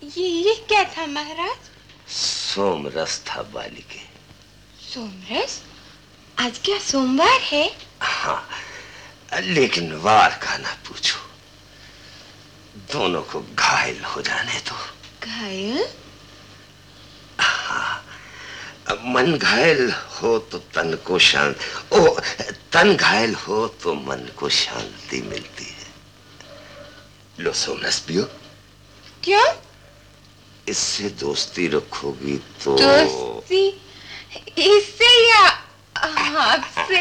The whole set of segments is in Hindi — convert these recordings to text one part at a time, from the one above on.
ये क्या था महाराज? सोमरस था बालिके। सोमरस? आज क्या सोमवार है? हाँ, लेकिन वार का ना पूछो। दोनों को घायल हो जाने दो। घायल? हाँ, मन घायल हो तो तन को शांति, ओ तन घायल हो तो मन को शांति मिलती है। लो सोमरस पियो। क्यों? इससे दोस्ती रखोगी तो। दोस्ती? इससे या आपसे?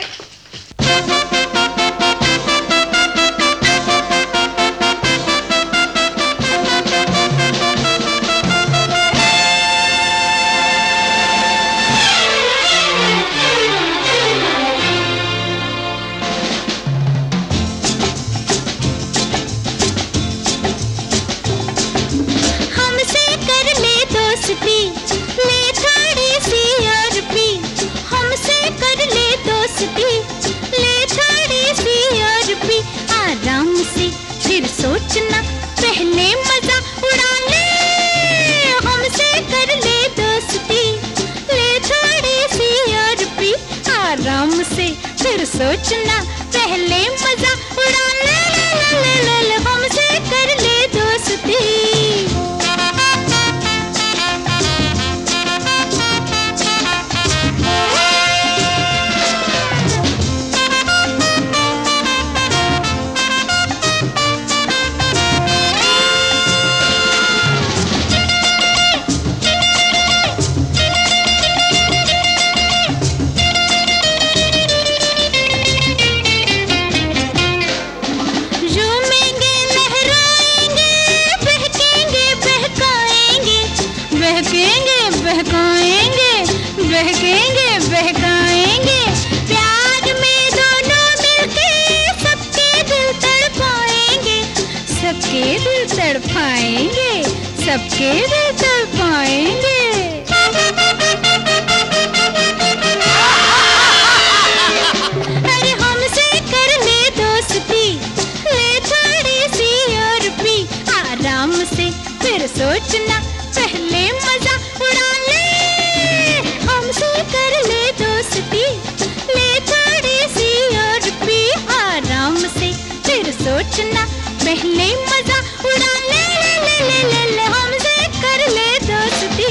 सोचना पहले मजा उड़ा ले, हमसे कर ले दोस्ती, ले थोड़ी सी और पी आराम से, फिर सोचना पहले मजा उड़ा ले, ले, ले, ले, हमसे कर ले दोस्ती। बहकेंगे बहकाएंगे, प्यार में दोनों मिलके सबके दिल तड़पाएंगे, सबके दिल तड़पाएंगे, सबके दिल तड़पाएंगे। अरे हमसे कर ले दोस्ती, ले थोड़ी सी और पी आराम से, फिर सोचना पहले मजा उड़ा ले, हमसे कर ले दोस्ती, ले थोड़ी सी और पी आराम से, फिर सोचना पहले मजा उड़ा ले, ले, ले, ले, ले, हमसे कर ले दोस्ती।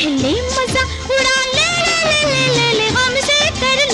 पहले मजा उड़ा ले ले ले ले ले ले हमसे कर